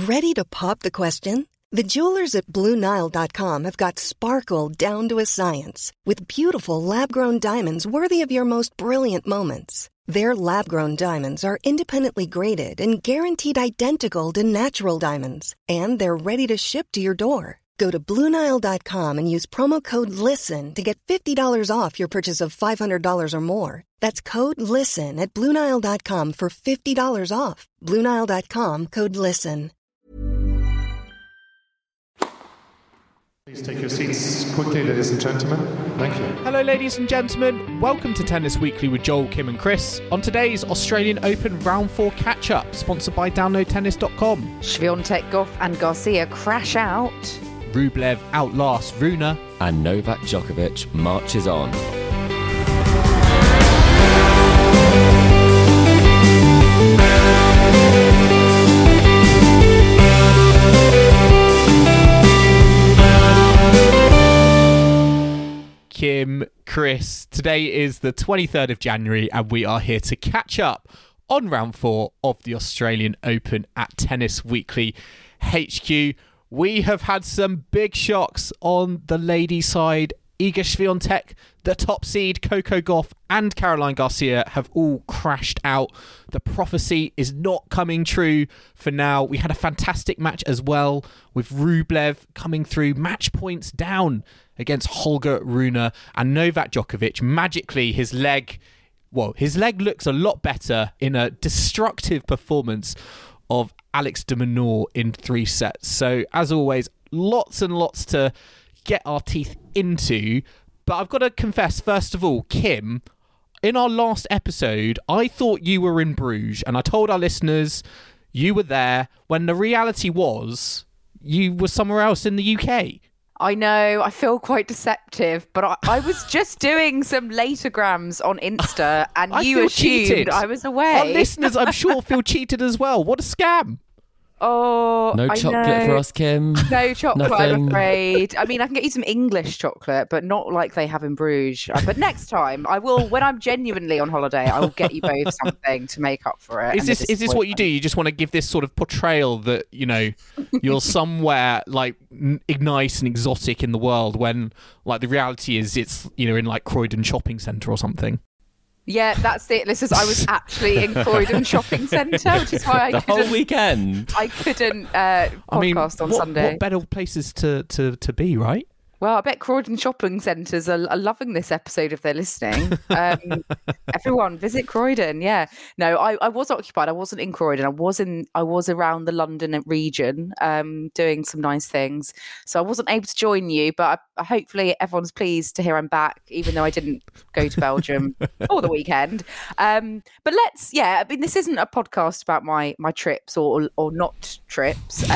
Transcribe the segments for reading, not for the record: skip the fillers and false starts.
Ready to pop the question? The jewelers at BlueNile.com have got sparkle down to a science with beautiful lab-grown diamonds worthy of your most brilliant moments. Their lab-grown diamonds are independently graded and guaranteed identical to natural diamonds, and they're ready to ship to your door. Go to BlueNile.com and use promo code LISTEN to get $50 off your purchase of $500 or more. That's code LISTEN at BlueNile.com for $50 off. BlueNile.com, code LISTEN. Please take your seats quickly, ladies and gentlemen. Thank you. Hello, ladies and gentlemen. Welcome to Tennis Weekly with Joel, Kim and Chris. On today's Australian Open Round 4 catch-up, sponsored by DownloadTennis.com. Swiatek, Goff and Garcia crash out. Rublev outlasts Rune. And Novak Djokovic marches on. Kim, Chris, today is the 23rd of January and we are here to catch up on round 4 of the Australian Open at Tennis Weekly HQ. We have had some big shocks on the ladies' side. Iga Swiatek, the top seed, Coco Gauff and Caroline Garcia have all crashed out. The prophecy is not coming true for now. We had a fantastic match as well with Rublev coming through match points down against Holger Rune, and Novak Djokovic, magically his leg looks a lot better in a destructive performance of Alex de Minaur in 3 sets. So as always, lots and lots to get our teeth into. But I've got to confess, first of all, Kim, in our last episode, I thought you were in Bruges, and I told our listeners you were there, when the reality was you were somewhere else in the UK. I know, I feel quite deceptive, but I was just doing some latergrams on Insta and you assumed cheated. I was away. Our listeners, I'm sure, feel cheated as well. What a scam. Oh, no chocolate for us, Kim. No chocolate, Nothing. I'm afraid. I mean, I can get you some English chocolate, but not like they have in Bruges. But next time, I will, when I'm genuinely on holiday, I will get you both something to make up for it. Is this what you do? You just want to give this sort of portrayal that, you know, you're somewhere like nice and exotic in the world when, like, the reality is it's, you know, in like Croydon Shopping Centre or something. Yeah, that's it. I was actually in Croydon Shopping Centre, which is why the whole weekend. I couldn't podcast on Sunday. What better places to be, right? Well, I bet Croydon shopping centres are loving this episode if they're listening. Everyone, visit Croydon. Yeah, no, I was occupied. I wasn't in Croydon. I was around the London region, doing some nice things. So I wasn't able to join you, but hopefully everyone's pleased to hear I'm back, even though I didn't go to Belgium for the weekend. But I mean, this isn't a podcast about my trips or not trips,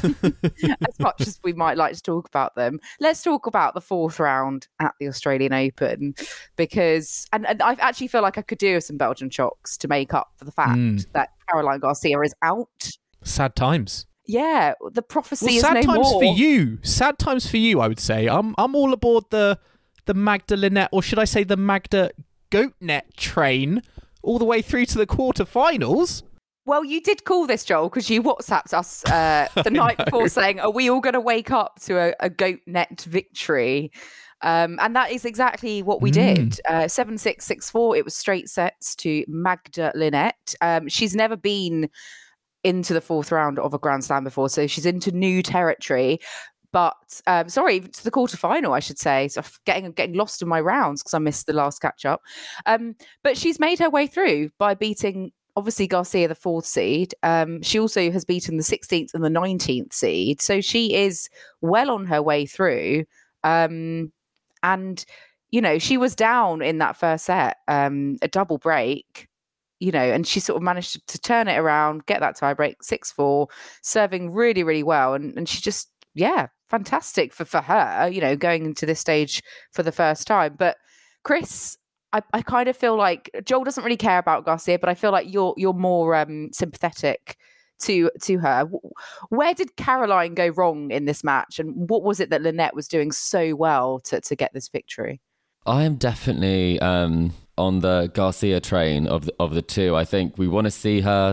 as much as we might like to talk about them. Let's talk about the 4th round at the Australian Open, because and I actually feel like I could do some Belgian shocks to make up for the fact that Caroline Garcia is out. Sad times. Yeah, the prophecy is no more. Sad times for you. Sad times for you, I would say. I'm all aboard the Magda Linette, or should I say the Magda Goatnet train, all the way through to the quarterfinals. Well, you did call this, Joel, because you WhatsApped us the night before saying, are we all going to wake up to a Goatnet victory? And that is exactly what we did. 7-6, 6-4. It was straight sets to Magda Linette. She's never been into the 4th round of a Grand Slam before, so she's into new territory. But to the quarterfinal, I should say. So I'm getting lost in my rounds because I missed the last catch up. But she's made her way through by beating, obviously, Garcia, the 4th seed. She also has beaten the 16th and the 19th seed. So she is well on her way through. And, you know, she was down in that first set, a double break, you know, and she sort of managed to turn it around, get that tie break, 6-4, serving really, really well. And she just, fantastic for her, you know, going into this stage for the first time. But Chris, I kind of feel like Joel doesn't really care about Garcia, but I feel like you're more sympathetic to her. Where did Caroline go wrong in this match, and what was it that Linette was doing so well to get this victory? I am definitely on the Garcia train of the two. I think we want to see her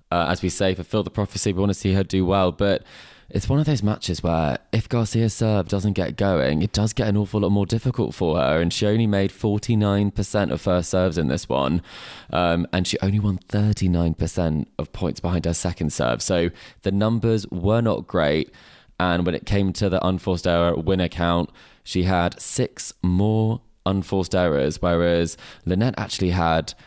as we say, fulfill the prophecy. We want to see her do well, but it's one of those matches where if Garcia's serve doesn't get going, it does get an awful lot more difficult for her. And she only made 49% of first serves in this one. And she only won 39% of points behind her second serve. So the numbers were not great. And when it came to the unforced error winner count, she had 6 more unforced errors, whereas Linette actually had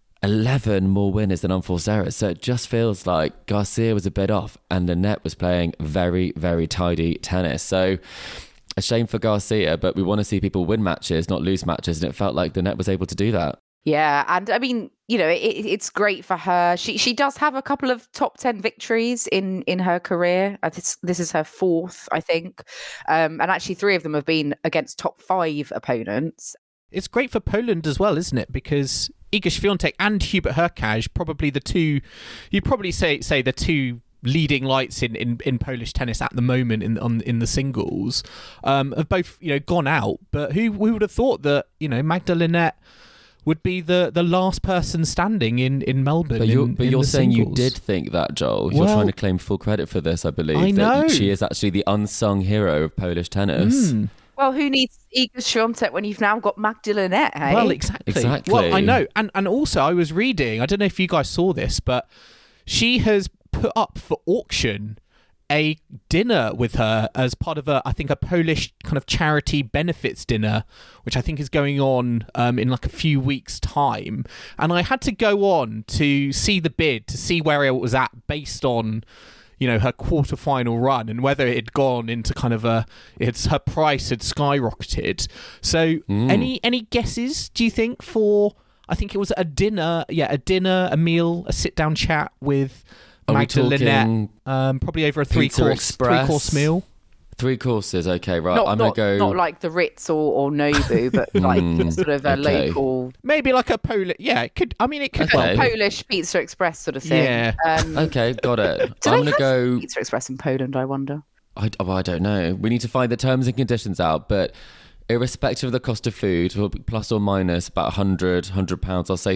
11 more winners than unforced errors. So it just feels like Garcia was a bit off and Linette was playing very, very tidy tennis. So a shame for Garcia, but we want to see people win matches, not lose matches. And it felt like Linette was able to do that. Yeah, and I mean, it's great for her. She does have a couple of top 10 victories in her career. This is her 4th, I think. And actually 3 of them have been against top 5 opponents. It's great for Poland as well, isn't it? Because Iga Świątek and Hubert Hurkacz, probably the two, you'd probably say the two leading lights in Polish tennis at the moment in the singles, have both gone out. But who would have thought that Magda Linette would be the last person standing in Melbourne? But you're saying singles. You did think that, Joel. You're trying to claim full credit for this, I believe. I know. That she is actually the unsung hero of Polish tennis. Well, who needs Iga Świątek when you've now got Magda Linette, hey? Well, exactly. Well, I know. And also, I was reading, I don't know if you guys saw this, but she has put up for auction a dinner with her as part of a Polish kind of charity benefits dinner, which I think is going on in like a few weeks' time. And I had to go on to see the bid, to see where it was at based on her quarterfinal run and whether it had gone into kind of her price had skyrocketed. So any guesses, do you think, for, I think it was a dinner, a meal, a sit down chat with Magda Linette, probably over a three-course meal. 3 courses, okay, right. I'm going to go... Not like the Ritz or Nobu, but like sort of a local... Maybe like a Polish... Yeah, it could... I mean, it could... Okay. Polish Pizza Express sort of thing. Yeah. Okay, got it. Do I'm going to go... Pizza Express in Poland, I wonder? I don't know. We need to find the terms and conditions out, but irrespective of the cost of food, plus or minus about £100, I'll say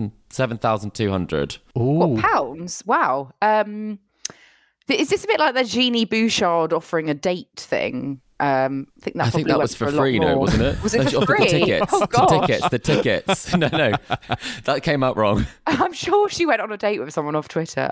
7,200. What, pounds? Wow. Is this a bit like the Jeannie Bouchard offering a date thing? I think that was for free, no, wasn't it? Was it for free? The tickets. No, that came out wrong. I'm sure she went on a date with someone off Twitter.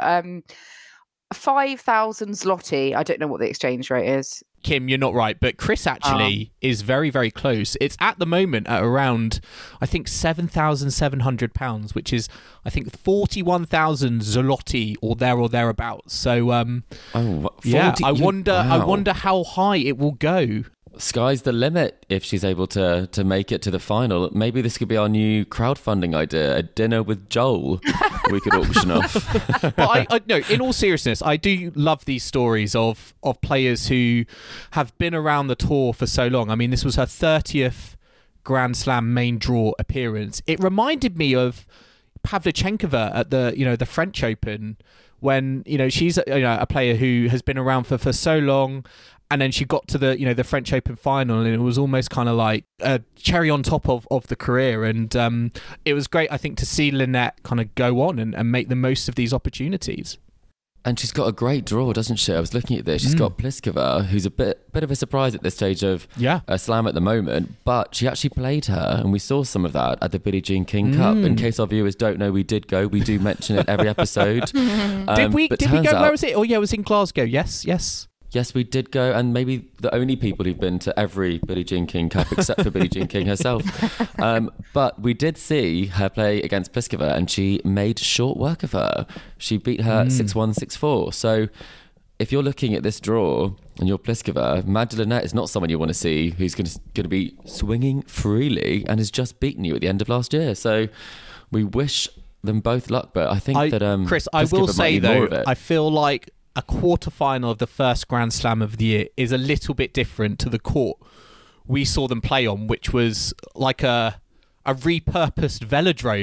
5,000 zloty. I don't know what the exchange rate is. Kim, you're not right, but Chris actually is very, very close. It's at the moment at around, I think, £7,700, which is, I think, 41,000 zloty or thereabouts. So, I wonder how high it will go. Sky's the limit if she's able to make it to the final. Maybe this could be our new crowdfunding idea, a dinner with Joel we could auction off. But no, in all seriousness, I do love these stories of players who have been around the tour for so long. I mean, this was her 30th Grand Slam main draw appearance. It reminded me of Pavlyuchenkova at the French Open, when she's a player who has been around for so long. And then she got to the French Open final, and it was almost kind of like a cherry on top of the career. And it was great, I think, to see Linette kind of go on and make the most of these opportunities. And she's got a great draw, doesn't she? I was looking at this. She's got Pliskova, who's a bit of a surprise at this stage of a slam at the moment. But she actually played her, and we saw some of that at the Billie Jean King Cup. In case our viewers don't know, we did go. We do mention it every episode. Did we go? Where was it? Oh, yeah, it was in Glasgow. Yes. Yes, we did go, and maybe the only people who've been to every Billie Jean King Cup except for Billie Jean King herself. But we did see her play against Pliskova, and she made short work of her. She beat her 6-1, 6-4. So if you're looking at this draw and you're Pliskova, Magda Linette is not someone you want to see who's going to be swinging freely and has just beaten you at the end of last year. So we wish them both luck, but I think Chris, I will say though, I feel like a quarterfinal of the first Grand Slam of the year is a little bit different to the court we saw them play on, which was like a repurposed velodrome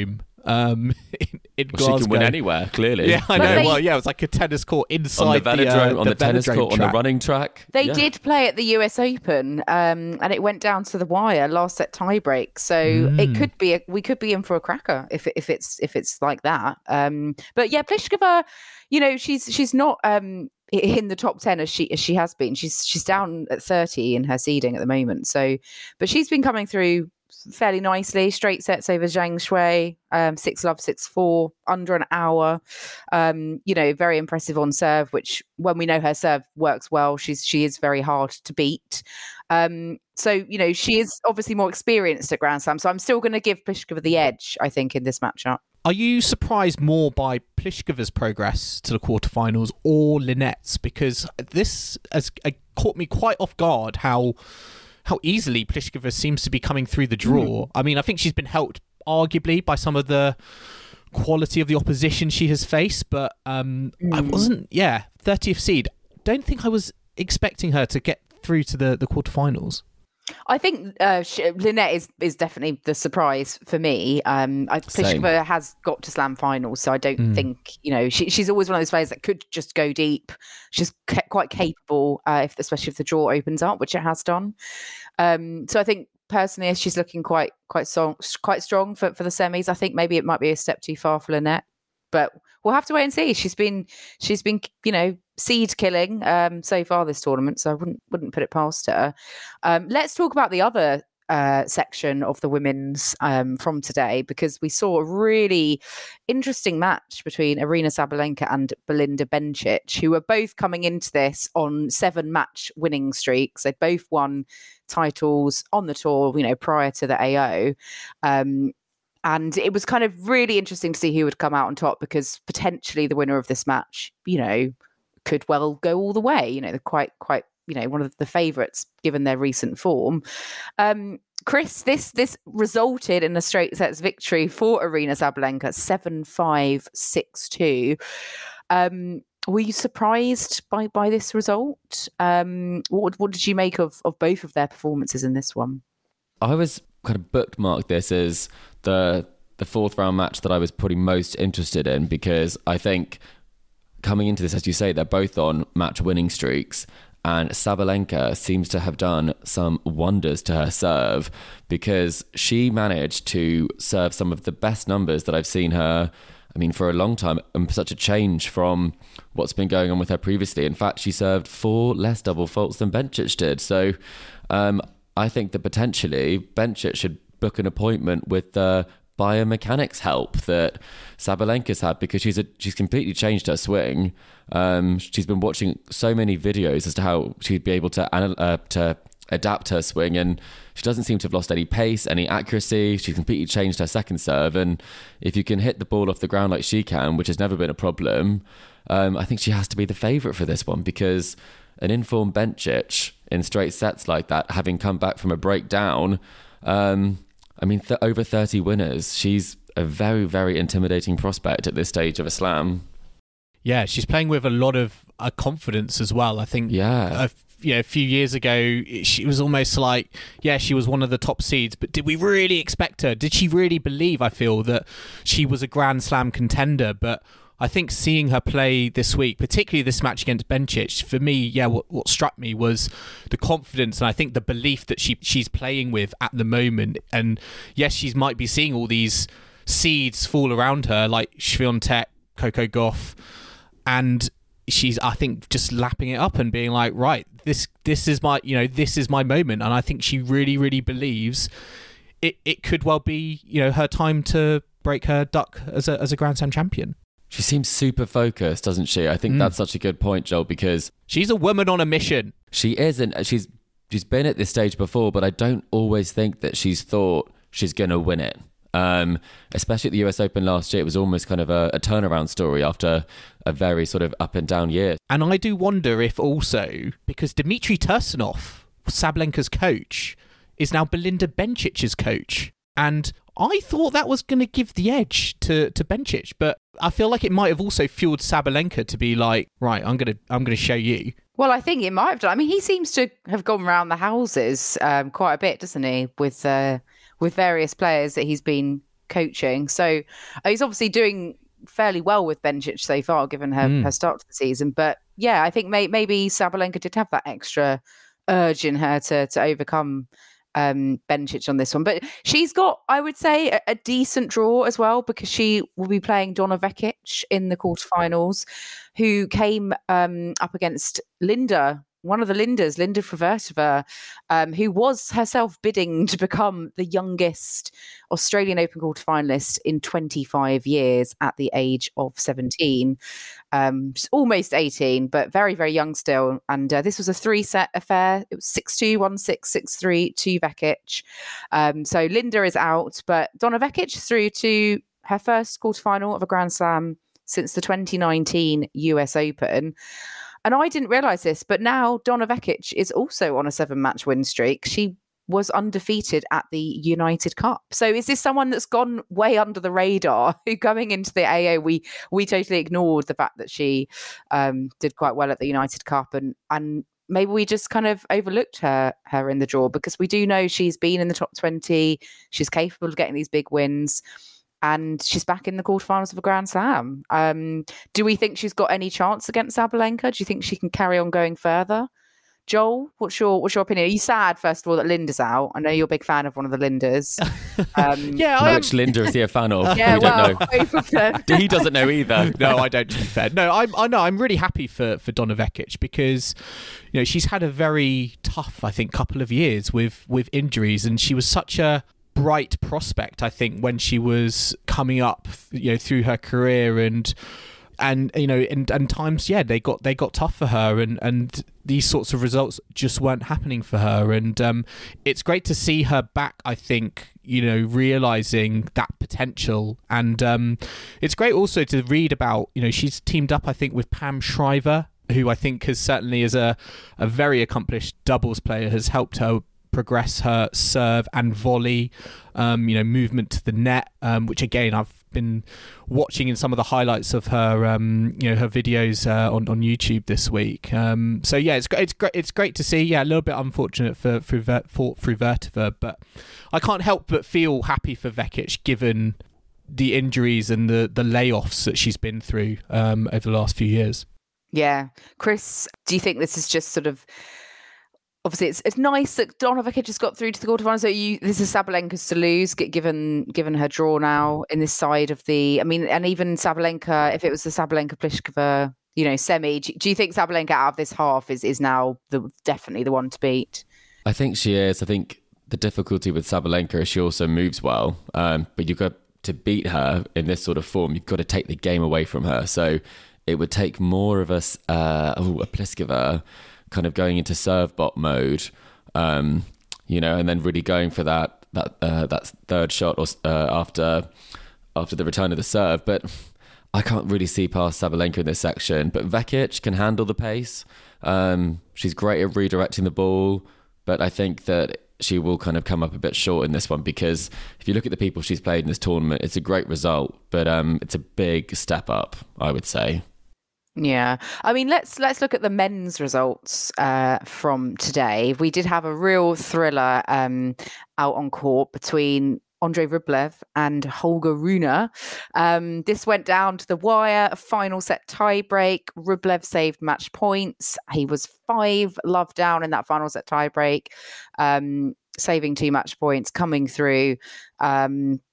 in Well, Glasgow. she can win anywhere, clearly. Yeah, I know. Well, yeah, it was like a tennis court inside on the velodrome, on the tennis velodrome court, track. on the running track. They did play at the US Open, and it went down to the wire, last set tiebreak. So it could be we could be in for a cracker if it's like that. But yeah, Pliskova, she's not in the top 10 as she has been. She's down at 30 in her seeding at the moment. So, but she's been coming through fairly nicely. Straight sets over Zhang Shui, 6-love, 6-4, under an hour. Very impressive on serve, which when we know her serve works well, she is very hard to beat. So she is obviously more experienced at Grand Slam. So I'm still going to give Pliskova the edge, I think, in this matchup. Are you surprised more by Pliskova's progress to the quarterfinals or Linette's? Because this has caught me quite off guard how easily Pliskova seems to be coming through the draw. I mean, I think she's been helped arguably by some of the quality of the opposition she has faced, but I wasn't, 30th seed. Don't think I was expecting her to get through to the quarterfinals. I think Linette is definitely the surprise for me. Pliskova has got to slam finals, so I don't think she's always one of those players that could just go deep. She's quite capable, especially if the draw opens up, which it has done. So I think personally, she's looking quite strong for the semis. I think maybe it might be a step too far for Linette, but we'll have to wait and see. She's been seed killing so far this tournament, so I wouldn't put it past her. Let's talk about the other section of the women's from today, because we saw a really interesting match between Aryna Sabalenka and Belinda Bencic, who were both coming into this on 7-match winning streaks. They both won titles on the tour, prior to the AO. And it was kind of really interesting to see who would come out on top, because potentially the winner of this match, could well go all the way. They're quite one of the favourites given their recent form. Chris, this resulted in a straight sets victory for Aryna Sabalenka, 7-5, 6-2. Were you surprised by this result? What did you make of both of their performances in this one? I was kind of bookmarked this as the fourth round match that I was probably most interested in, because I think coming into this, as you say, they're both on match winning streaks, and Sabalenka seems to have done some wonders to her serve, because she managed to serve some of the best numbers that I've seen her, for a long time, and such a change from what's been going on with her previously. In fact, she served 4 less double faults than Bencic did. So I think that potentially Bencic should book an appointment with the biomechanics help that Sabalenka's had, because she's completely changed her swing. She's been watching so many videos as to how she'd be able to adapt her swing, and she doesn't seem to have lost any pace, any accuracy. She's completely changed her second serve, and if you can hit the ball off the ground like she can, which has never been a problem, I think she has to be the favourite for this one, because an informed Bencic in straight sets like that, having come back from a breakdown, over 30 winners. She's a very, very intimidating prospect at this stage of a slam. Yeah, she's playing with a lot of confidence as well. I think a few years ago, she was almost like, she was one of the top seeds, but did we really expect her? Did she really believe, I feel, that she was a Grand Slam contender? But I think seeing her play this week, particularly this match against Bencic, for me, what struck me was the confidence, and I think the belief that she's playing with at the moment. And yes, she might be seeing all these seeds fall around her, like Swiatek, Coco Gauff, and she's, I think, just lapping it up and being like, right, this is my this is my moment. And I think she really, really believes it could well be her time to break her duck as a Grand Slam champion. She seems super focused, doesn't she? I think that's such a good point, Joel, because she's a woman on a mission. She is, and she's been at this stage before, but I don't always think that she's thought she's going to win it. Especially at the US Open last year, it was almost kind of a turnaround story after a very sort of up and down year. And I do wonder if also, because Dmitry Tursunov, Sabalenka's coach, is now Belinda Bencic's coach. And I thought that was going to give the edge to Bencic, but I feel like it might have also fueled Sabalenka to be like, right, I'm going to show you. Well, I think it might have done. He seems to have gone around the houses quite a bit, doesn't he, with various players that he's been coaching. So he's obviously doing fairly well with Bencic so far, given her start to the season. But yeah, I think maybe Sabalenka did have that extra urge in her to overcome Bencic on this one. But she's got, I would say, a decent draw as well, because she will be playing Donna Vekic in the quarterfinals, who came up against Linda, one of the Lindas, Linda Fruhvirtova, who was herself bidding to become the youngest Australian Open quarterfinalist in 25 years at the age of 17. She's almost 18, but very, very young still. And this was a 3-set affair. It was 6-2, 1-6, 6-3 to Vekic. So Linda is out, but Donna Vekic through to her first quarterfinal of a Grand Slam since the 2019 US Open. And I didn't realise this, but now Donna Vekic is also on a 7-match win streak. She was undefeated at the United Cup. So is this someone that's gone way under the radar, who going into the AA, we totally ignored the fact that she did quite well at the United Cup, and maybe we just kind of overlooked her in the draw, because we do know she's been in the top 20, she's capable of getting these big wins, and she's back in the quarterfinals of a Grand Slam. Do we think she's got any chance against Sabalenka? Do you think she can carry on going further? Joel, what's your opinion? Are you sad, first of all, that Linda's out? I know you're a big fan of one of the Lindas. Which Linda is he a fan of? Yeah, we don't know. Both of them. He doesn't know either. No, I don't, to be fair. No, I'm really happy for Donna Vekic, because she's had a very tough, I think, couple of years with injuries, and she was such a bright prospect, I think, when she was coming up through her career, and times they got tough for her, and these sorts of results just weren't happening for her, and it's great to see her back, I think, realizing that potential. And it's great also to read about, she's teamed up, I think, with Pam Shriver, who I think has certainly, as a very accomplished doubles player, has helped her progress her serve and volley, movement to the net, which again I've been watching in some of the highlights of her, her videos on YouTube this week. So yeah, it's great to see. Yeah, a little bit unfortunate for Fruhvirtova, but I can't help but feel happy for Vekic, given the injuries and the layoffs that she's been through over the last few years. Yeah, Chris, do you think this is just sort of? Obviously, it's nice that Donna Vekic has got through to the quarterfinals. So this is Sabalenka's to lose, given her draw now in this side of the. I mean, and even Sabalenka, if it was the Sabalenka Pliskova, semi, do you think Sabalenka out of this half is now definitely the one to beat? I think she is. I think the difficulty with Sabalenka is she also moves well, but you've got to beat her in this sort of form. You've got to take the game away from her. So it would take more of a Pliskova kind of going into serve bot mode, and then really going for that third shot or after the return of the serve. But I can't really see past Sabalenka in this section. But Vekic can handle the pace. She's great at redirecting the ball, but I think that she will kind of come up a bit short in this one, because if you look at the people she's played in this tournament, it's a great result, but it's a big step up, I would say. Yeah, I mean, let's look at the men's results from today. We did have a real thriller out on court between Andrei Rublev and Holger Rune. This went down to the wire, a final set tiebreak. Rublev saved match points. He was 5-love down in that final set tiebreak, saving 2 match points, coming through. What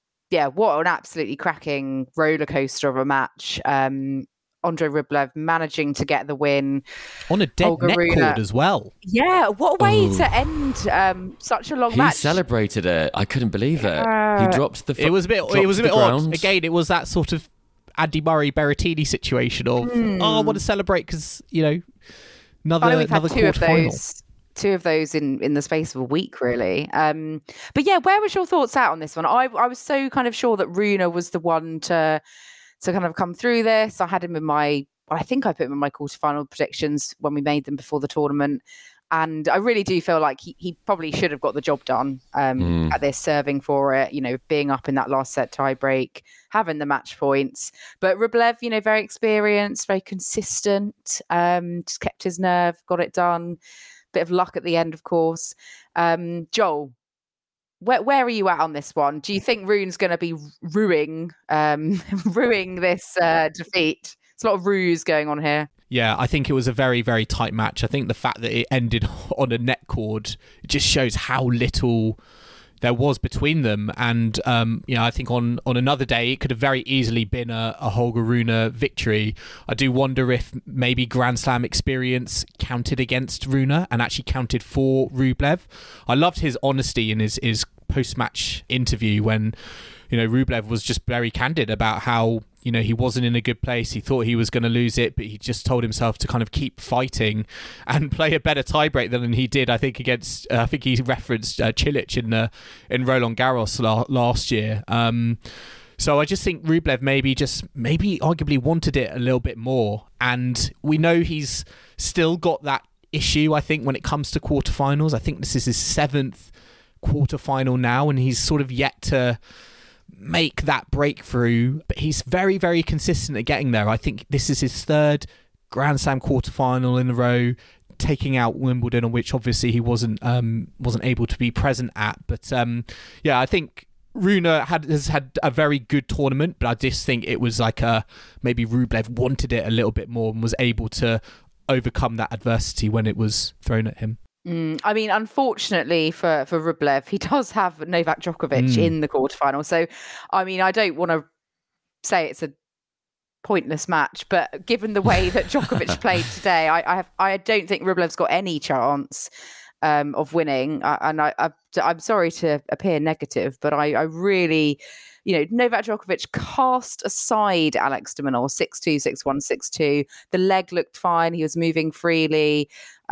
an absolutely cracking roller coaster of a match. Andrei Rublev managing to get the win on a dead net cord as well. Yeah, what a way to end such a long match. He celebrated it. I couldn't believe it. He dropped the. It was a bit odd. Again, it was that sort of Andy Murray Berrettini situation of I want to celebrate because another quarterfinal. Two of those in the space of a week, really. But yeah, where was your thoughts out on this one? I was so kind of sure that Rune was the one to kind of come through this. I had him I think I put him in my quarterfinal predictions when we made them before the tournament. And I really do feel like he probably should have got the job done at this, serving for it, being up in that last set tiebreak, having the match points. But Rublev, very experienced, very consistent, just kept his nerve, got it done. Bit of luck at the end, of course. Joel, Where are you at on this one? Do you think Rune's going to be ruining this defeat? It's a lot of ruse going on here. Yeah, I think it was a very, very tight match. I think the fact that it ended on a net cord just shows how little there was between them. And, I think on another day, it could have very easily been a Holger Rune victory. I do wonder if maybe Grand Slam experience counted against Rune and actually counted for Rublev. I loved his honesty in his post-match interview when, Rublev was just very candid about how, he wasn't in a good place. He thought he was going to lose it, but he just told himself to kind of keep fighting and play a better tiebreak than he did, I think, against, I think he referenced Cilic in Roland Garros last year. So I just think Rublev maybe arguably wanted it a little bit more. And we know he's still got that issue, I think, when it comes to quarterfinals. I think this is his 7th quarterfinal now, and he's sort of yet to make that breakthrough, but he's very, very consistent at getting there. I think this is his 3rd Grand Slam quarterfinal in a row, taking out Wimbledon, on which obviously he wasn't able to be present at. But I think Rune has had a very good tournament, but I just think it was like maybe Rublev wanted it a little bit more and was able to overcome that adversity when it was thrown at him. I mean, unfortunately for Rublev, he does have Novak Djokovic in the quarterfinal. So, I mean, I don't want to say it's a pointless match, but given the way that Djokovic played today, I don't think Rublev's got any chance of winning. I'm sorry to appear negative, but I really, Novak Djokovic cast aside Alex de Minaur 6-2, 6-1, 6-2. The leg looked fine. He was moving freely.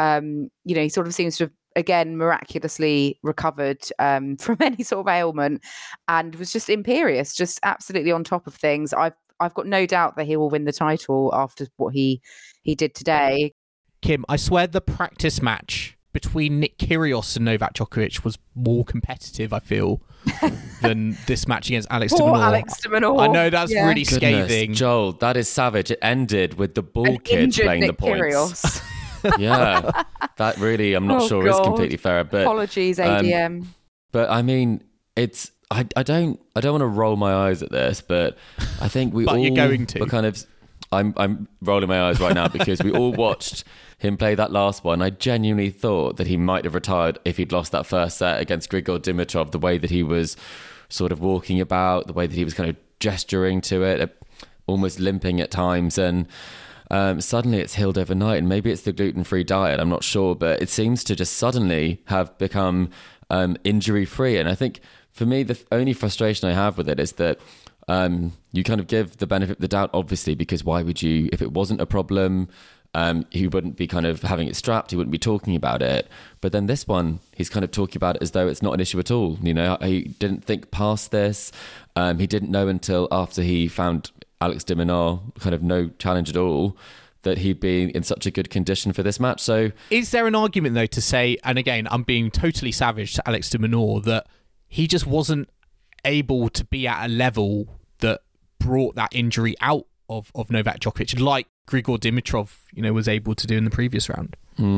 He sort of seems to have, again, miraculously recovered from any sort of ailment and was just imperious, just absolutely on top of things. I've got no doubt that he will win the title after what he did today. Kim, I swear the practice match between Nick Kyrgios and Novak Djokovic was more competitive, I feel, than this match against Alex de Minaur. Alex de Minaur. I know that's really scathing. Goodness, Joel, that is savage. It ended with the ball kid playing Nick the points. Kyrgios. Yeah, that really, I'm not sure is completely fair. But apologies, ADM. But I mean, it's I don't want to roll my eyes at this, but I think we all you're going to. were kind of. I'm rolling my eyes right now because we all watched him play that last one. I genuinely thought that he might have retired if he'd lost that first set against Grigor Dimitrov. The way that he was sort of walking about, the way that he was kind of gesturing to it, almost limping at times, and. Suddenly it's healed overnight, and maybe it's the gluten-free diet, I'm not sure, but it seems to just suddenly have become injury-free. And I think for me, the only frustration I have with it is that you kind of give the benefit of the doubt, obviously, because why would you, if it wasn't a problem, he wouldn't be kind of having it strapped, he wouldn't be talking about it. But then this one, he's kind of talking about it as though it's not an issue at all. He didn't think past this. He didn't know until after he found Alex de Minaur, kind of no challenge at all, that he'd be in such a good condition for this match. So, is there an argument though to say, and again, I'm being totally savage to Alex de Minaur, that he just wasn't able to be at a level that brought that injury out of Novak Djokovic, like Grigor Dimitrov, was able to do in the previous round?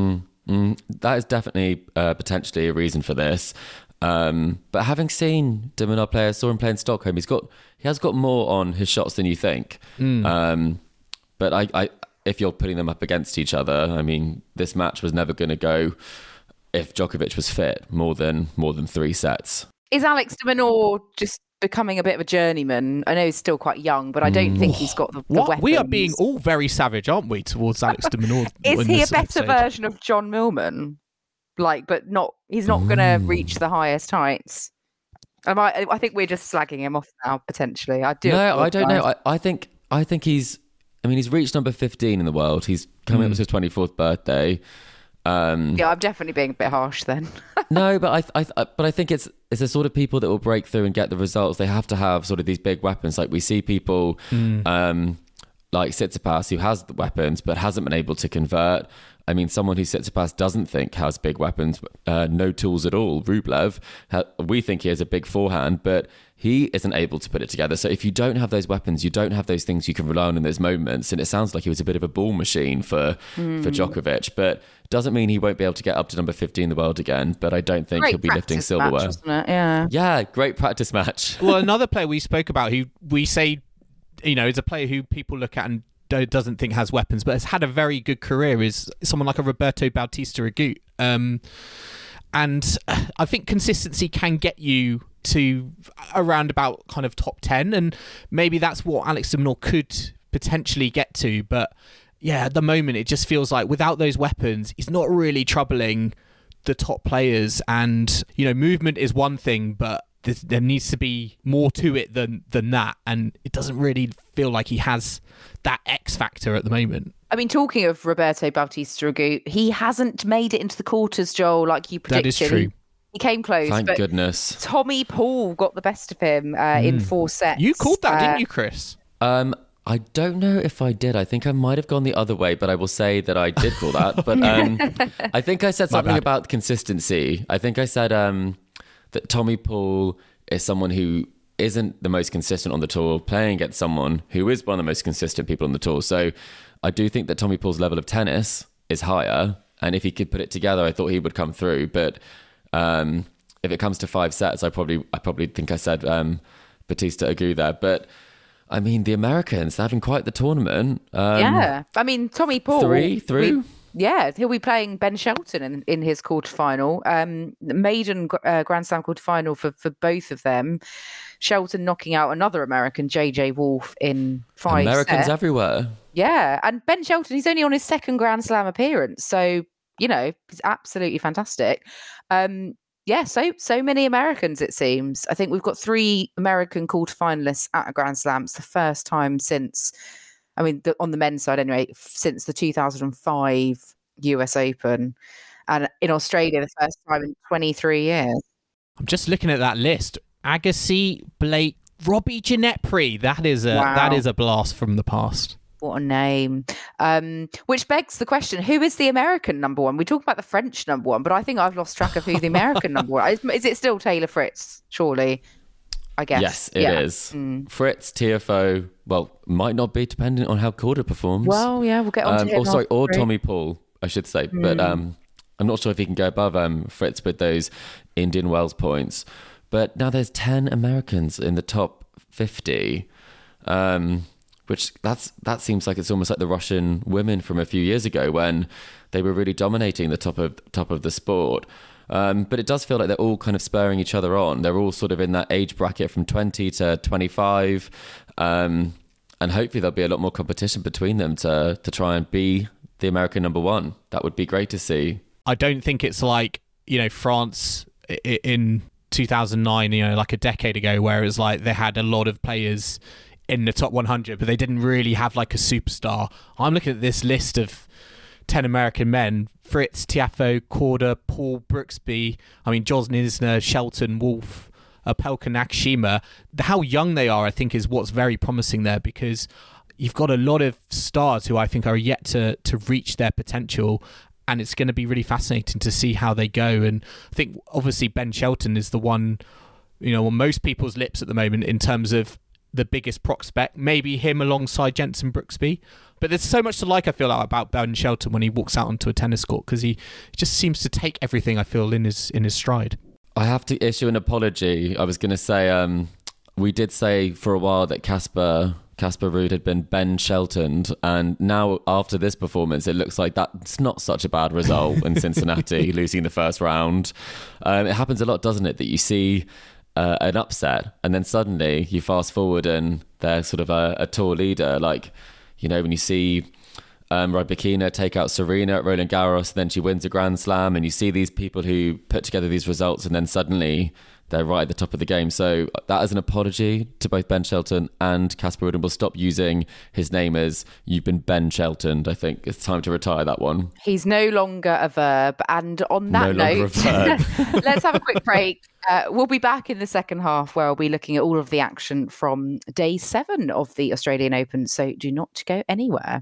That is definitely potentially a reason for this. But having seen de Minaur play, I saw him play in Stockholm. He has got more on his shots than you think. But I if you're putting them up against each other, I mean, this match was never going to go, if Djokovic was fit, more than 3 sets. Is Alex de Minaur just becoming a bit of a journeyman? I know he's still quite young, but I don't think he's got the weapons. We are being all very savage, aren't we, towards Alex de Minaur? Is he a better version of John Millman? But not. He's not going to reach the highest heights. I think we're just slagging him off now, potentially. I don't know. I think he's. I mean, he's reached number 15 in the world. He's coming up to his 24th birthday. I'm definitely being a bit harsh then. No, but I think it's the sort of people that will break through and get the results. They have to have sort of these big weapons. Like we see people, like like Tsitsipas, who has the weapons but hasn't been able to convert. I mean, someone who Tsitsipas doesn't think has big weapons, no tools at all, Rublev, we think he has a big forehand, but he isn't able to put it together. So if you don't have those weapons, you don't have those things you can rely on in those moments. And it sounds like he was a bit of a ball machine for Djokovic, but doesn't mean he won't be able to get up to number 50 in the world again. But I don't think he'll be lifting silverware. Match, wasn't it? Yeah. Yeah, great practice match. Well, another player we spoke about who we say, is a player who people look at and doesn't think has weapons, but has had a very good career is someone like a Roberto Bautista Agut. And I think consistency can get you to around about kind of top 10, and maybe that's what Alex de Minaur could potentially get to. But yeah, at the moment it just feels like without those weapons, he's not really troubling the top players. And movement is one thing, but there needs to be more to it than that, and it doesn't really feel like he has that X factor at the moment. I mean, talking of Roberto Bautista Agut, he hasn't made it into the quarters, Joel, like you predicted. That is true. He came close. Thank goodness. Tommy Paul got the best of him in 4 sets. You called that, didn't you, Chris? I don't know if I did. I think I might have gone the other way, but I will say that I did call that. But I think I said something about consistency. I think I said that Tommy Paul is someone who isn't the most consistent on the tour, playing against someone who is one of the most consistent people on the tour. So I do think that Tommy Paul's level of tennis is higher, and if he could put it together, I thought he would come through. But if it comes to 5 sets, I probably think I said Bautista Agut there. But I mean, the Americans, they're having quite the tournament. Yeah, I mean, Tommy Paul 3 through. Yeah, he'll be playing Ben Shelton in his quarterfinal. Maiden Grand Slam quarterfinal for both of them. Shelton knocking out another American, JJ Wolf, in 5 Americans sets. everywhere. Yeah, and Ben Shelton, he's only on his 2nd Grand Slam appearance. So, he's absolutely fantastic. So many Americans, it seems. I think we've got 3 American quarterfinalists at a Grand Slam. It's the first time since... on the men's side anyway, since the 2005 US Open, and in Australia, the first time in 23 years. I'm just looking at that list. Agassi, Blake, Robbie Ginepri. That is a blast from the past. What a name. Which begs the question, who is the American number one? We talk about the French number one, but I think I've lost track of who the American number one is. Is it still Taylor Fritz, surely? I guess. Yes, it is. Fritz, TFO, might not be, depending on how Korda performs. Well, yeah, we'll get on to him. Or Tommy Paul, I should say. But I'm not sure if he can go above Fritz with those Indian Wells points. But now there's 10 Americans in the top 50, which that seems like it's almost like the Russian women from a few years ago when they were really dominating the top of the sport. But it does feel like they're all kind of spurring each other on. They're all sort of in that age bracket from 20 to 25. And hopefully there'll be a lot more competition between them to try and be the American number one. That would be great to see. I don't think it's like, France in 2009, like a decade ago, where it was like they had a lot of players in the top 100, but they didn't really have like a superstar. I'm looking at this list of 10 American men: Fritz, Tiafoe, Korda, Paul, Brooksby, Jos Isner, Shelton, Wolf, Opelka, Nakashima. How young they are, I think, is what's very promising there, because you've got a lot of stars who I think are yet to reach their potential, and it's going to be really fascinating to see how they go. And I think obviously Ben Shelton is the one, on most people's lips at the moment in terms of the biggest prospect, maybe him alongside Jenson Brooksby. But there's so much to like, I feel like, about Ben Shelton when he walks out onto a tennis court, because he just seems to take everything, I feel, in his stride. I have to issue an apology. I was going to say, we did say for a while that Casper Ruud had been Ben Sheltoned, and now after this performance, it looks like that's not such a bad result in Cincinnati, losing the first round. It happens a lot, doesn't it, that you see an upset, and then suddenly you fast forward and they're sort of a tour leader, like, when you see Rybakina take out Serena at Roland Garros, then she wins a Grand Slam, and you see these people who put together these results and then suddenly they're right at the top of the game. So that is an apology to both Ben Shelton and Casper Ruud, and we'll stop using his name as "you've been Ben Sheltoned." I think it's time to retire that one. He's no longer a verb. And on that note, let's have a quick break. We'll be back in the second half where I'll be looking at all of the action from day 7 of the Australian Open. So do not go anywhere.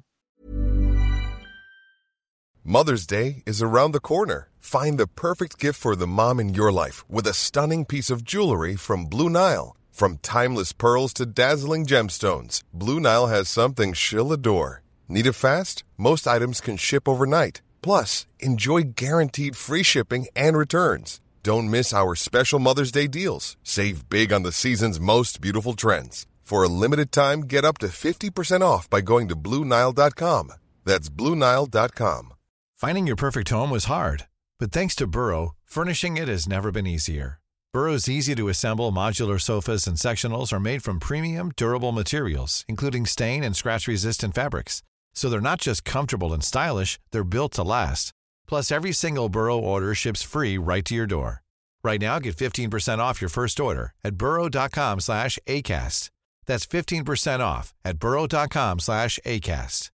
Mother's Day is around the corner. Find the perfect gift for the mom in your life with a stunning piece of jewelry from Blue Nile. From timeless pearls to dazzling gemstones, Blue Nile has something she'll adore. Need it fast? Most items can ship overnight. Plus, enjoy guaranteed free shipping and returns. Don't miss our special Mother's Day deals. Save big on the season's most beautiful trends. For a limited time, get up to 50% off by going to BlueNile.com. That's BlueNile.com. Finding your perfect home was hard, but thanks to Burrow, furnishing it has never been easier. Burrow's easy-to-assemble modular sofas and sectionals are made from premium, durable materials, including stain and scratch-resistant fabrics. So they're not just comfortable and stylish, they're built to last. Plus, every single Burrow order ships free right to your door. Right now, get 15% off your first order at burrow.com/ACAST. That's 15% off at burrow.com/ACAST.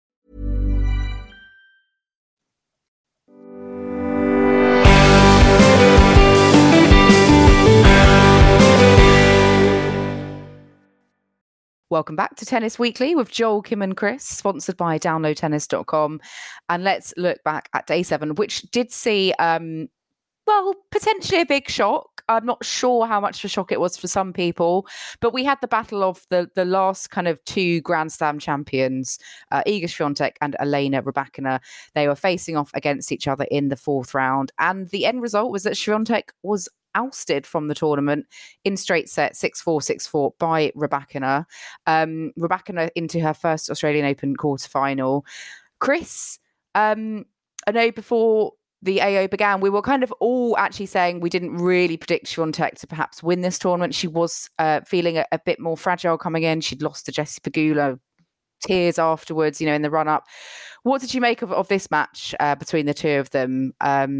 Welcome back to Tennis Weekly with Joel, Kim and Chris, sponsored by downloadtennis.com. And let's look back at day 7, which did see, potentially a big shock. I'm not sure how much of a shock it was for some people, but we had the battle of the last kind of 2 Grand Slam champions, Iga Swiatek and Elena Rybakina. They were facing off against each other in the 4th round. And the end result was that Swiatek was ousted from the tournament in straight set 6-4, 6-4 by Rybakina. Rybakina into her first Australian Open quarterfinal. Chris, I know before the AO began, we were kind of all actually saying we didn't really predict Swiatek to perhaps win this tournament. She was feeling a bit more fragile coming in. She'd lost to Jessie Pegula, tears afterwards, in the run-up. What did you make of this match between the two of them?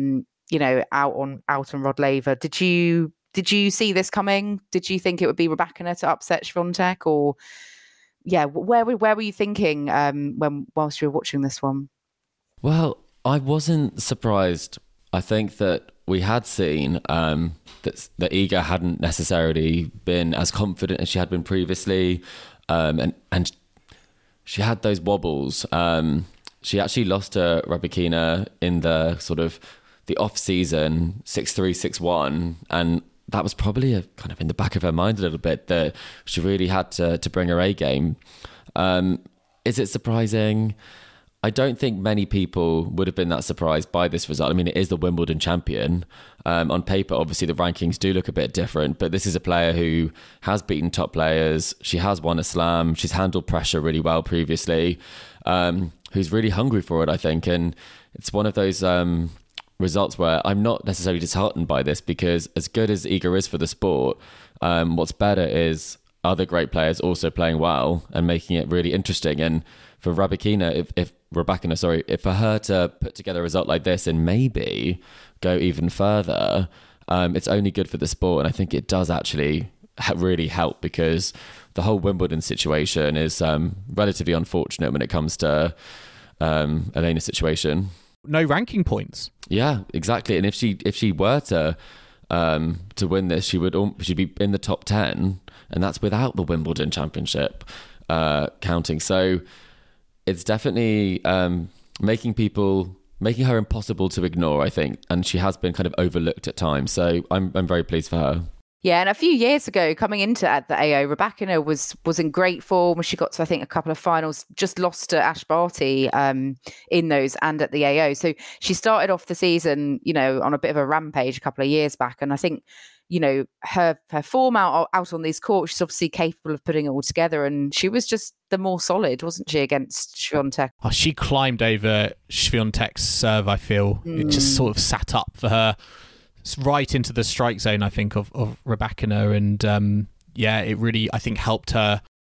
Out on Rod Laver. Did you see this coming? Did you think it would be Rybakina to upset Swiatek, or where were you thinking whilst you were watching this one? Well, I wasn't surprised. I think that we had seen that Iga hadn't necessarily been as confident as she had been previously, and she had those wobbles. She actually lost to Rybakina in the sort of the off-season 6-3, 6-1, and that was probably kind of in the back of her mind a little bit that she really had to bring her A game. Is it surprising? I don't think many people would have been that surprised by this result. I mean, it is the Wimbledon champion. On paper, obviously, the rankings do look a bit different, but this is a player who has beaten top players. She has won a slam. She's handled pressure really well previously, who's really hungry for it, I think. And it's one of those results where I'm not necessarily disheartened by this, because as good as Iga is for the sport, what's better is other great players also playing well and making it really interesting. And for Rybakina, if for her to put together a result like this and maybe go even further, it's only good for the sport. And I think it does actually really help, because the whole Wimbledon situation is relatively unfortunate when it comes to Elena's situation. No ranking points. Yeah, exactly. And if she were to win this, she'd be in the top 10, and that's without the Wimbledon Championship counting. So it's definitely making her impossible to ignore, I think, and she has been kind of overlooked at times. So I'm very pleased for her. Yeah, and a few years ago, coming into the AO, Rybakina was in great form. She got to, I think, a couple of finals, just lost to Ash Barty in those and at the AO. So she started off the season, on a bit of a rampage a couple of years back. And I think, her form out on these courts, she's obviously capable of putting it all together. And she was just the more solid, wasn't she, against Swiatek? Oh, she climbed over Swiatek's serve, I feel. It just sort of sat up for her. Right into the strike zone, I think, of Rybakina, and it really, I think, helped her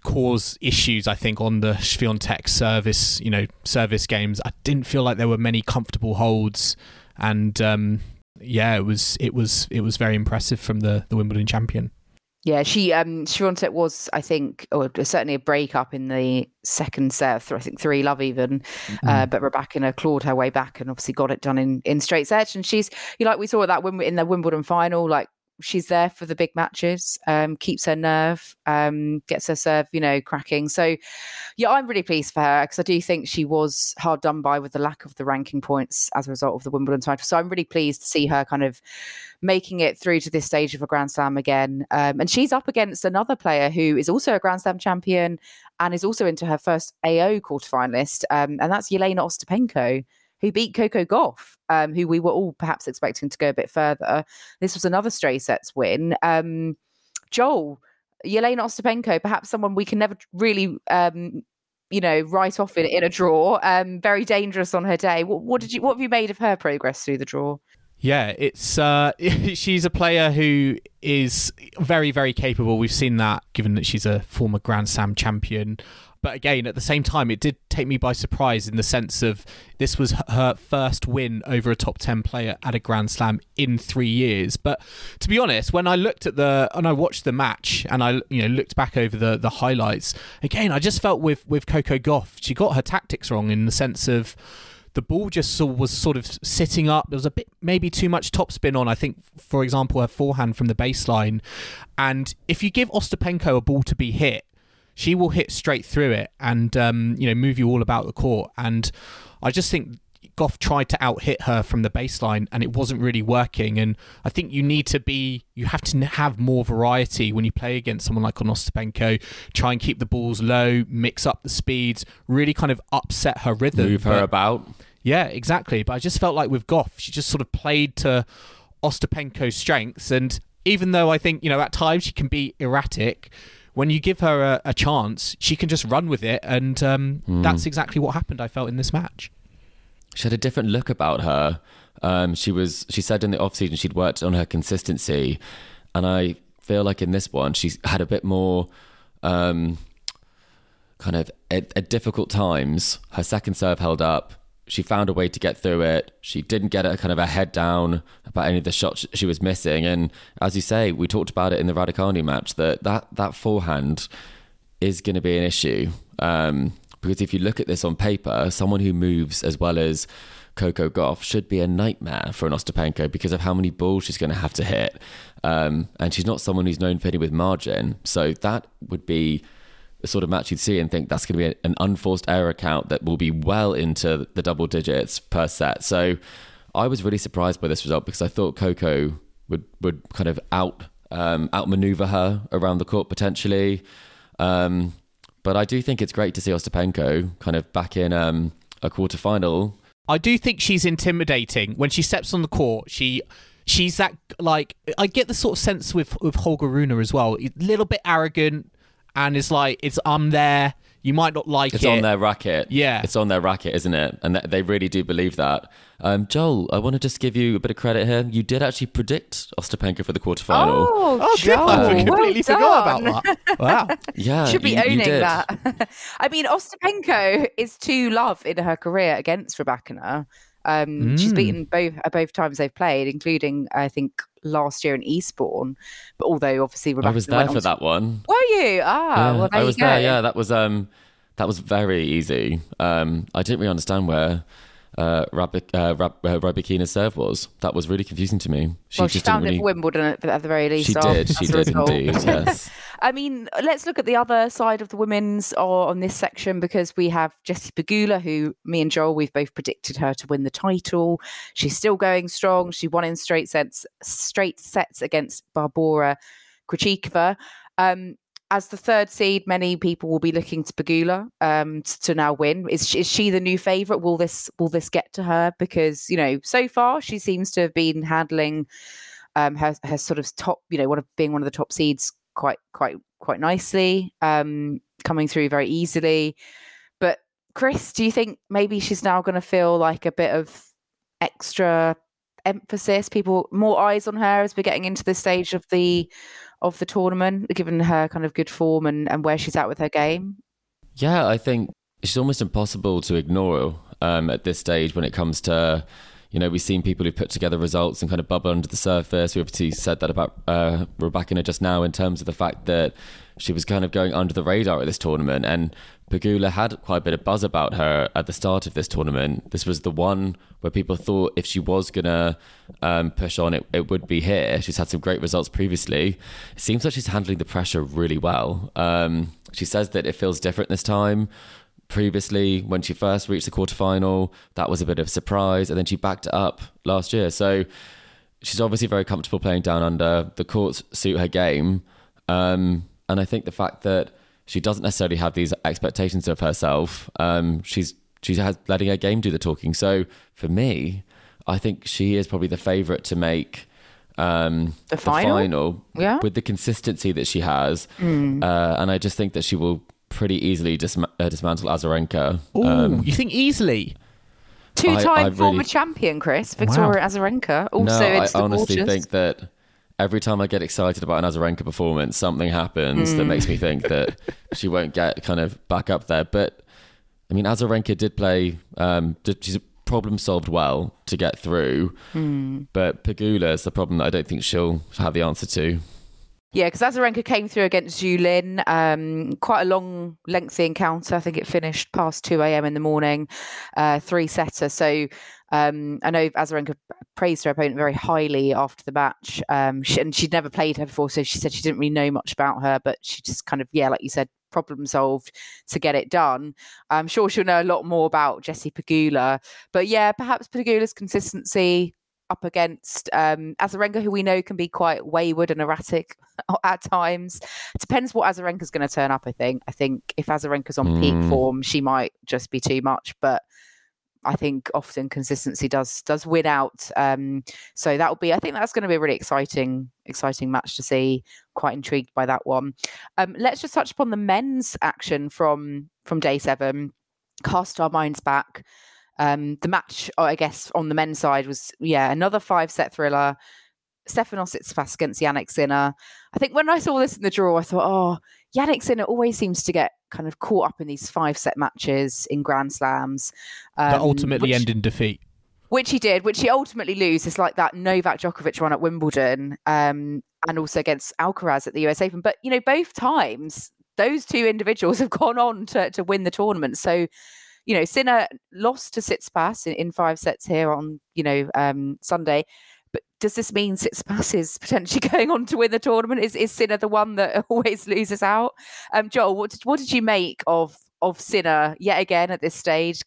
cause issues, I think, on the Świątek service games. I didn't feel like there were many comfortable holds, and it was very impressive from the Wimbledon champion. Yeah, Świątek was, I think, or certainly a breakup in the second set, I think 3-love even, but Rybakina clawed her way back and obviously got it done in straight sets. And she's, like we saw that in the Wimbledon final, like she's there for the big matches, keeps her nerve, gets her serve, cracking. So, yeah, I'm really pleased for her because I do think she was hard done by with the lack of the ranking points as a result of the Wimbledon title. So I'm really pleased to see her kind of making it through to this stage of a Grand Slam again. And she's up against another player who is also a Grand Slam champion and is also into her first AO quarterfinalist, and that's Jelena Ostapenko, who beat Coco Gauff, who we were all perhaps expecting to go a bit further. This was another straight sets win. Joel, Jelena Ostapenko, perhaps someone we can never really, write off in a draw. Very dangerous on her day. What have you made of her progress through the draw? Yeah, it's she's a player who is very, very capable. We've seen that, given that she's a former Grand Slam champion. But again, at the same time, it did take me by surprise in the sense of this was her first win over a top 10 player at a Grand Slam in 3 years. But to be honest, when I looked at I watched the match and I looked back over the highlights, again, I just felt with Coco Gauff, she got her tactics wrong in the sense of the ball just was sort of sitting up. There was a bit, maybe too much topspin on, I think, for example, her forehand from the baseline. And if you give Ostapenko a ball to be hit, she will hit straight through it and move you all about the court. And I just think Gauff tried to out-hit her from the baseline and it wasn't really working. And I think you have to have more variety when you play against someone like Ostapenko. Try and keep the balls low, mix up the speeds, really kind of upset her rhythm. Move her about. Yeah, exactly. But I just felt like with Gauff, she just sort of played to Ostapenko's strengths. And even though I think, at times she can be erratic, when you give her a chance, she can just run with it. And that's exactly what happened, I felt, in this match. She had a different look about her. She said in the off-season she'd worked on her consistency. And I feel like in this one, she's had a bit more kind of at difficult times. Her second serve held up. She found a way to get through it. She didn't get a kind of a head down about any of the shots she was missing. And as you say, we talked about it in the Raducanu match, that forehand is going to be an issue. Because if you look at this on paper, someone who moves as well as Coco Gauff should be a nightmare for an Ostapenko because of how many balls she's going to have to hit. And she's not someone who's known for hitting with margin. So that would be the sort of match you'd see and think that's going to be an unforced error count that will be well into the double digits per set. So I was really surprised by this result because I thought Coco would kind of outmaneuver her around the court potentially. But I do think it's great to see Ostapenko kind of back in a quarterfinal. I do think she's intimidating. When she steps on the court, she's that, like, I get the sort of sense with Holger Rune as well. A little bit arrogant. And it's like, I'm there. You might not like it's it. It's on their racket. Yeah. It's on their racket, isn't it? And they really do believe that. Joel, I want to just give you a bit of credit here. You did actually predict Ostapenko for the quarterfinal. Oh, Joel. I completely forgot about that. Wow. Yeah. Should be owning that. I mean, Ostapenko is 2-love in her career against Rybakina. She's beaten both times they've played, including, I think, last year in Eastbourne. But although obviously Rybakina I was there for that one. Were you? Well, there I was you go. there. Yeah, that was very easy. I didn't really understand where Rybakina's serve was. That was really confusing to me. She found it for Wimbledon at the very least. She did indeed. Yes. I mean, let's look at the other side of the women's on this section because we have Jessie Pegula, who me and Joel, we've both predicted her to win the title. She's still going strong. She won in straight sets against Barbora Krejcikova. As the third seed, many people will be looking to Pegula to now win. Is she the new favourite? Will this get to her? Because so far she seems to have been handling her sort of top, being one of the top seeds quite nicely, coming through very easily. But Chris, do you think maybe she's now going to feel like a bit of extra emphasis, more eyes on her as we're getting into this stage of the of the tournament, given her kind of good form and where she's at with her game? Yeah, I think it's almost impossible to ignore at this stage when it comes to, we've seen people who put together results and kind of bubble under the surface. We obviously said that about Rybakina just now in terms of the fact that she was kind of going under the radar at this tournament, and Pegula had quite a bit of buzz about her at the start of this tournament. This was the one where people thought if she was going to push on, it would be here. She's had some great results previously. It seems like she's handling the pressure really well. She says that it feels different this time. Previously, when she first reached the quarterfinal, that was a bit of a surprise, and then she backed it up last year. So she's obviously very comfortable playing down under. The courts suit her game. And I think the fact that she doesn't necessarily have these expectations of herself, she's letting her game do the talking. So for me, I think she is probably the favourite to make the final with the consistency that she has. And I just think that she will pretty easily dismantle Azarenka. You think easily? Two-time former champion, Chris. Victoria Azarenka. Also, I honestly think that every time I get excited about an Azarenka performance, something happens that makes me think that she won't get kind of back up there. But I mean, Azarenka did play, she's problem solved well to get through. But Pegula is the problem that I don't think she'll have the answer to. Yeah, because Azarenka came through against Zhu Lin, quite a long, lengthy encounter. I think it finished past 2 a.m. in the morning, 3-setter. So I know Azarenka praised her opponent very highly after the match. And she'd never played her before, so she said she didn't really know much about her, but she just kind of, like you said, problem solved to get it done. I'm sure she'll know a lot more about Jessie Pegula. But yeah, perhaps Pegula's consistency up against Azarenka, who we know can be quite wayward and erratic at times. It depends what Azarenka's going to turn up, I think. I think if Azarenka's on peak form, she might just be too much. But I think often consistency does win out. So that will be, I think that's going to be a really exciting match to see. Quite intrigued by that one. Let's just touch upon the men's action from day 7. Cast our minds back. The match, I guess, on the men's side was, another 5-set thriller. Stefanos Tsitsipas against Jannik Sinner. I think when I saw this in the draw, I thought, Jannik Sinner always seems to get kind of caught up in these 5-set matches in Grand Slams. That ultimately end in defeat. Which he did, which he ultimately lose. It's like that Novak Djokovic run at Wimbledon and also against Alcaraz at the US Open. But, both times, those two individuals have gone on to win the tournament. So, Sinner lost to Tsitsipas in 5 sets here on, Sunday. But does this mean Tsitsipas is potentially going on to win the tournament? Is Sinner the one that always loses out? Joel, what did you make of Sinner yet again at this stage?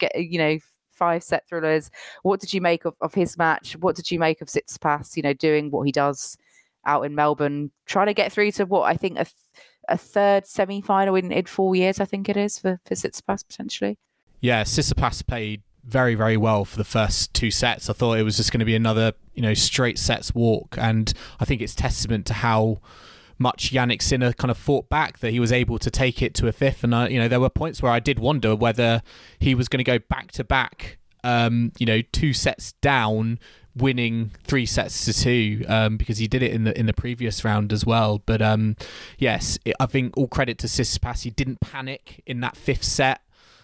5-set thrillers. What did you make of his match? What did you make of Tsitsipas, doing what he does out in Melbourne, trying to get through to what I think a third semi-final in 4 years, I think it is, for Tsitsipas potentially? Yeah, Tsitsipas played very, very well for the first 2 sets. I thought it was just going to be another, straight sets walk. And I think it's testament to how much Jannik Sinner kind of fought back, that he was able to take it to a 5th. And, there were points where I did wonder whether he was going to go back-to-back, 2 sets down, winning 3 sets to 2, because he did it in the previous round as well. But yes, I think all credit to Tsitsipas. He didn't panic in that 5th set.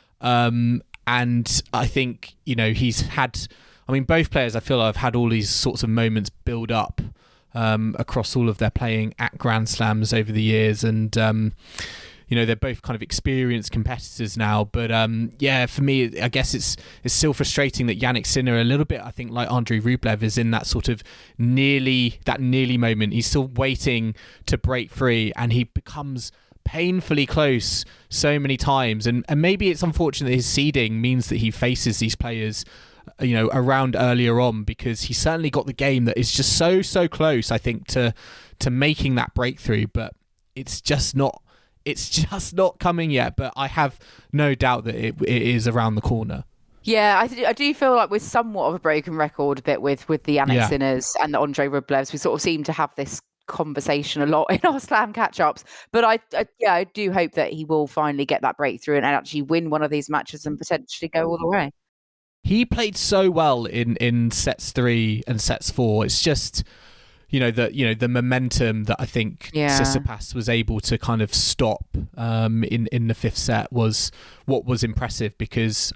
And I think, he's had, both players I feel have had all these sorts of moments build up across all of their playing at Grand Slams over the years. And, they're both kind of experienced competitors now. But for me, I guess it's still frustrating that Jannik Sinner, a little bit, I think, like Andrei Rublev, is in that sort of nearly moment. He's still waiting to break free, and he becomes painfully close so many times, and maybe it's unfortunate that his seeding means that he faces these players around earlier on, because he certainly got the game that is just so close, I think, to making that breakthrough, but it's just not coming yet. But I have no doubt that it is around the corner. Yeah, I do feel like we're somewhat of a broken record a bit with the Jannik Sinners and the Andrei Rublevs. We sort of seem to have this conversation a lot in our slam catch-ups, but I do hope that he will finally get that breakthrough and actually win one of these matches and potentially go all the way. He played so well in sets 3 and sets 4. It's just, the momentum that I think Tsitsipas was able to kind of stop in the fifth set was what was impressive, because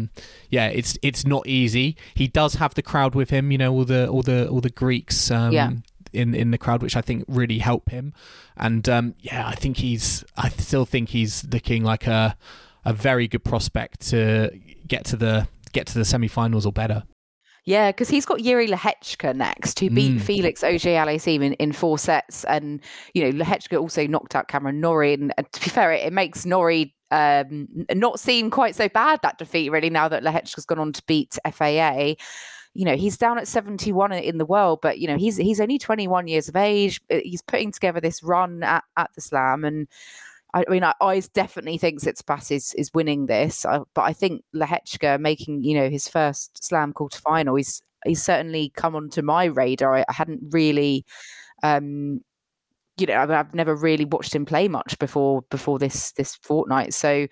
it's not easy. He does have the crowd with him, all the Greeks in the crowd, which I think really help him. And I still think he's looking like a very good prospect to get to the semi-finals or better. Yeah, because he's got Jiri Lehečka next, who beat Felix Auger-Aliassime in 4 sets. And, Lehečka also knocked out Cameron Norrie. And to be fair, it makes Norrie not seem quite so bad, that defeat, really, now that Lehečka's gone on to beat FAA. He's down at 71 in the world, but, he's only 21 years of age. He's putting together this run at the Slam. And I definitely think Tsitsipas is winning this, but I think Lehečka making, his first Slam quarterfinal, he's certainly come onto my radar. I hadn't really, I've never really watched him play much before this fortnight. So,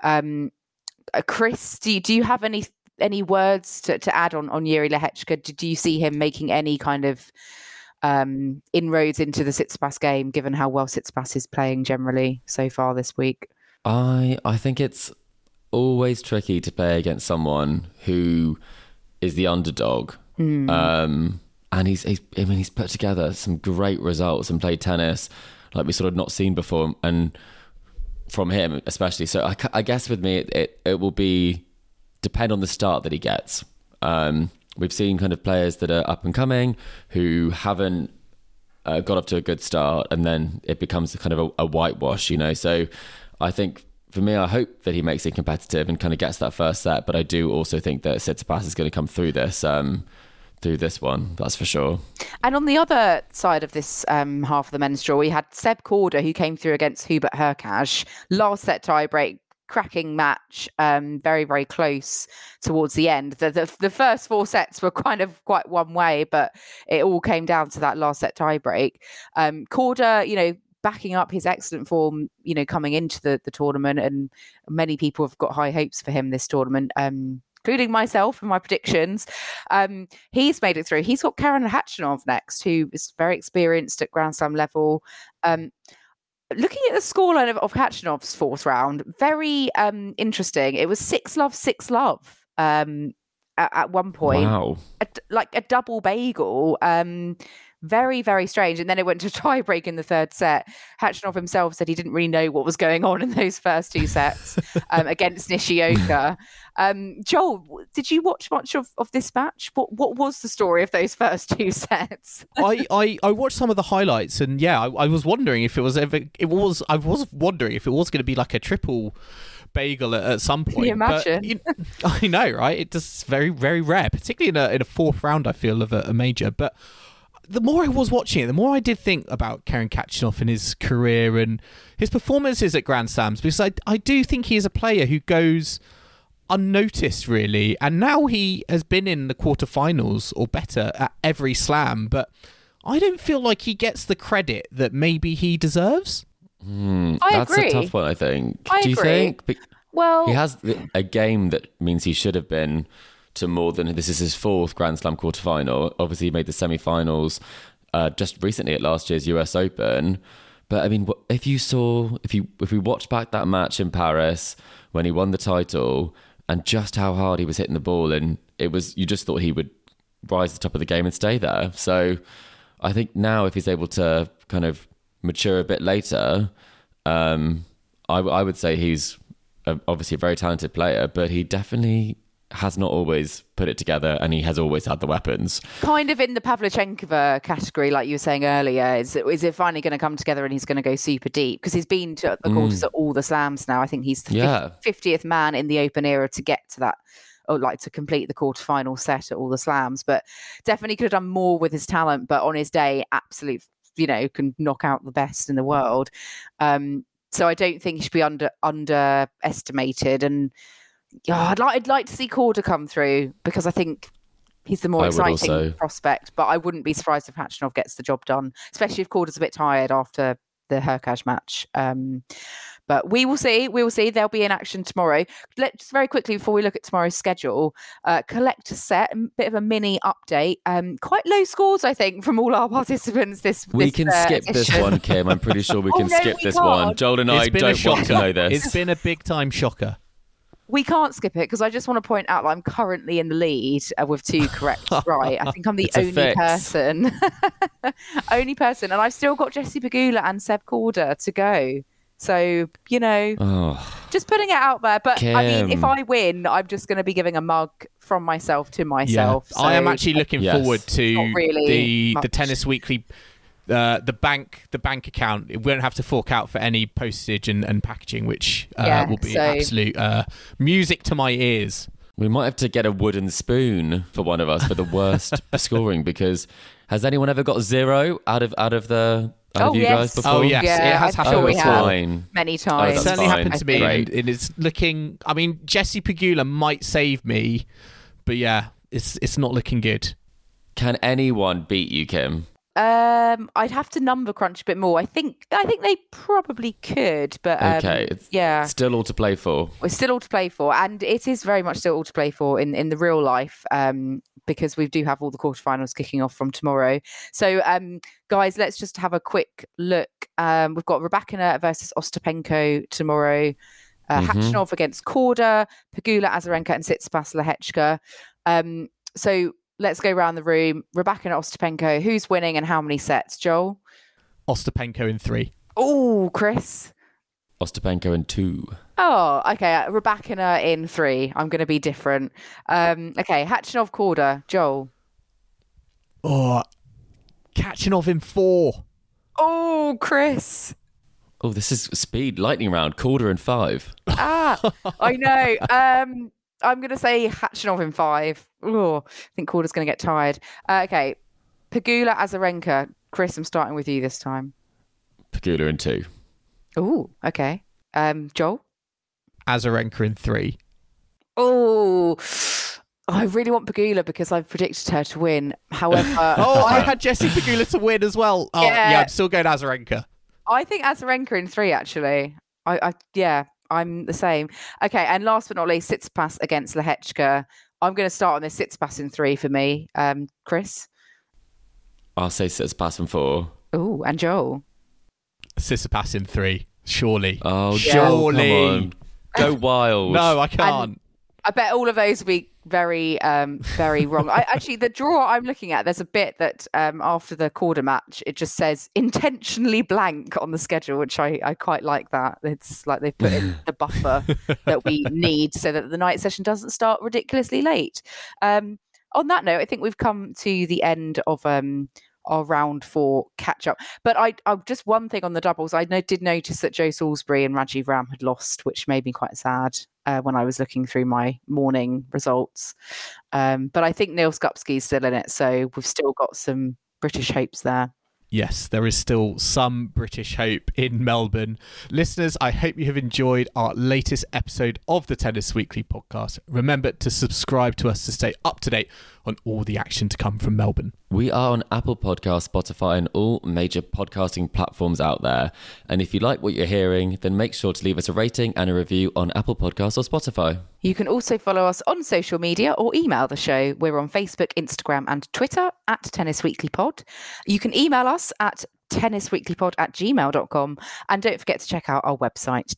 Chris, do you have any words to add on Jiri Lehečka? Do you see him making any kind of inroads into the Tsitsipas game, given how well Tsitsipas is playing generally so far this week? I think it's always tricky to play against someone who is the underdog. And he's put together some great results and played tennis like we sort of not seen before, and from him especially. So I guess with me it will depend on the start that he gets. We've seen kind of players that are up and coming who haven't got off to a good start, and then it becomes kind of a whitewash, So I think for me, I hope that he makes it competitive and kind of gets that first set. But I do also think that Tsitsipas is going to come through this one, that's for sure. And on the other side of this half of the men's draw, we had Seb Korda, who came through against Hubert Hurkacz. Last set tiebreak, cracking match, very, very close towards the end. The first 4 sets were kind of quite one way, but it all came down to that last set tiebreak. Korda, backing up his excellent form, coming into the tournament, and many people have got high hopes for him this tournament, including myself and my predictions. He's made it through. He's got Karen Khachanov next, who is very experienced at Grand Slam level. Looking at the scoreline of Khachanov's 4th round, very interesting. It was 6-love, 6-love at one point. Wow. Like a double bagel. Very, very strange. And then it went to tiebreak in the 3rd set. Khachanov himself said he didn't really know what was going on in those first 2 sets against Nishioka. Joel, did you watch much of this match? What was the story of those first 2 sets? I watched some of the highlights, and I was wondering if I was wondering if it was going to be like a triple bagel at some point. Can you imagine? I know, right? It's just very, very rare, particularly in a 4th round, I feel, of a major. But the more I was watching it, the more I did think about Karen Khachanov and his career and his performances at Grand Slams, because I do think he is a player who goes unnoticed, really. And now he has been in the quarterfinals or better at every Slam, but I don't feel like he gets the credit that maybe he deserves. That's agree. a tough one, I think. Do you think? Well, he has a game that means he should have been to more than this. Is his 4th Grand Slam quarterfinal. Obviously, he made the semi-finals just recently at last year's US Open. But I mean, if we watched back that match in Paris when he won the title, and just how hard he was hitting the ball, and you just thought he would rise to the top of the game and stay there. So I think now, if he's able to kind of mature a bit later, I would say he's obviously a very talented player, but he definitely has not always put it together, and he has always had the weapons. Kind of in the Pavlyuchenkova category, like you were saying earlier, is it finally going to come together and he's going to go super deep? Because he's been to the courses at all the Slams now. I think he's the 50th man in the Open era to get to that, or like to complete the quarterfinal set at all the Slams. But definitely could have done more with his talent, but on his day, absolute, can knock out the best in the world. So I don't think he should be underestimated. And I'd like to see Korda come through, because I think he's the more exciting prospect. But I wouldn't be surprised if Khachanov gets the job done, especially if Korda's a bit tired after the Hurkacz match. But we will see. We will see. There'll be an action tomorrow. Let's very quickly, before we look at tomorrow's schedule, collector set, a bit of a mini update. Quite low scores, I think, from all our participants. We can skip this one, Kim. I'm pretty sure we can skip this one. Joel and I don't want to know this. It's been a big time shocker. We can't skip it because I just want to point out that I'm currently in the lead with 2 correct right. I think I'm the only person, and I've still got Jessie Pegula and Seb Corder to go. So, just putting it out there. But Kim. I mean, if I win, I'm just going to be giving a mug from myself to myself. Yeah. So I am actually looking forward to the Tennis Weekly, the bank account. We won't have to fork out for any postage and packaging, which will be absolute music to my ears. We might have to get a wooden spoon for one of us for the worst scoring, because has anyone ever got 0 out of you guys before? Oh, yes. It has happened before. Many times. It certainly happened to me. Great. And it's looking... I mean, Jessie Pegula might save me, but yeah, it's not looking good. Can anyone beat you, Kim? I'd have to number crunch a bit more. I think they probably could, but okay, it's still all to play for. It's still all to play for, and it is very much still all to play for in the real life, because we do have all the quarterfinals kicking off from tomorrow. So, guys, let's just have a quick look. We've got Rybakina versus Ostapenko tomorrow. Khachanov against Korda, Pegula, Azarenka, and Tsitsipas Lehechka. So let's go around the room. Rybakina, Ostapenko. Who's winning and how many sets, Joel? Ostapenko in 3. Oh, Chris. Ostapenko in 2. Oh, okay. Rybakina in 3. I'm going to be different. Okay, Khachanov, Korda. Joel. Oh, Khachanov in 4. Oh, Chris. Oh, this is speed lightning round. Korda in 5. I know. I'm going to say Khachanov in 5. Oh, I think Korda's going to get tired. Okay. Pegula, Azarenka. Chris, I'm starting with you this time. Pegula in 2. Oh, okay. Joel? Azarenka in 3. Oh, I really want Pegula because I've predicted her to win. However... I had Jessie Pegula to win as well. Oh, yeah, I'm still going Azarenka. I think Azarenka in 3, actually. I'm the same. Okay, and last but not least, Tsitsipas against Lehechka. I'm going to start on this. Tsitsipas in 3 for me. Chris? I'll say Tsitsipas in 4. Oh, and Joel? Tsitsipas in 3, surely. Oh, surely. Come on. Go wild. No, I can't. And I bet all of those will be very, very wrong. Actually, the draw I'm looking at, there's a bit that after the Korda match, it just says intentionally blank on the schedule, which I quite like that. It's like they've put in the buffer that we need so that the night session doesn't start ridiculously late. On that note, I think we've come to the end of our round 4 catch up. But I just one thing on the doubles, I did notice that Joe Salisbury and Rajiv Ram had lost, which made me quite sad when I was looking through my morning results. But I think Neil Skupski's still in it, so we've still got some British hopes there. Yes, there is still some British hope in Melbourne. Listeners, I hope you have enjoyed our latest episode of the Tennis Weekly podcast. Remember to subscribe to us to stay up to date on all the action to come from Melbourne. We are on Apple Podcasts, Spotify, and all major podcasting platforms out there. And if you like what you're hearing, then make sure to leave us a rating and a review on Apple Podcasts or Spotify. You can also follow us on social media or email the show. We're on Facebook, Instagram, and Twitter at Tennis Weekly Pod. You can email us at tennisweeklypod@gmail.com. And don't forget to check out our website,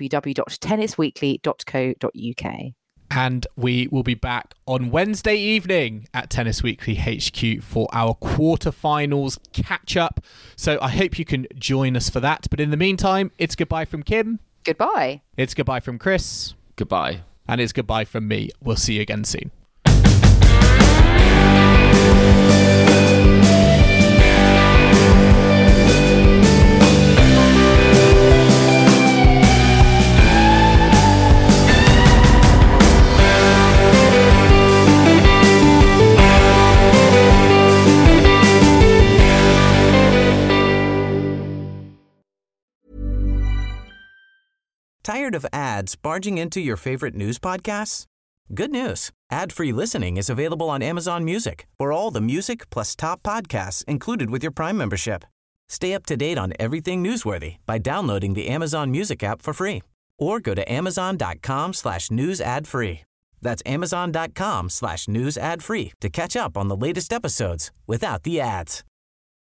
www.tennisweekly.co.uk. And we will be back on Wednesday evening at Tennis Weekly HQ for our quarterfinals catch-up. So I hope you can join us for that. But in the meantime, it's goodbye from Kim. Goodbye. It's goodbye from Chris. Goodbye. And it's goodbye from me. We'll see you again soon. Tired of ads barging into your favorite news podcasts? Good news. Ad-free listening is available on Amazon Music for all the music plus top podcasts included with your Prime membership. Stay up to date on everything newsworthy by downloading the Amazon Music app for free or go to amazon.com/news ad free. That's amazon.com/news ad free to catch up on the latest episodes without the ads.